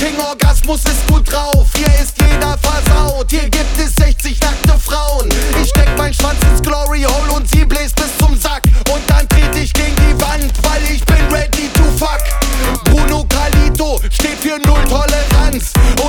King Orgasmus ist gut drauf, hier ist jeder versaut. Hier gibt es 60 nackte Frauen. Ich steck mein Schwanz ins Glory Hole und sie bläst bis zum Sack. Und dann trete ich gegen die Wand, weil ich bin ready to fuck. Bruno Calito steht für Null Toleranz.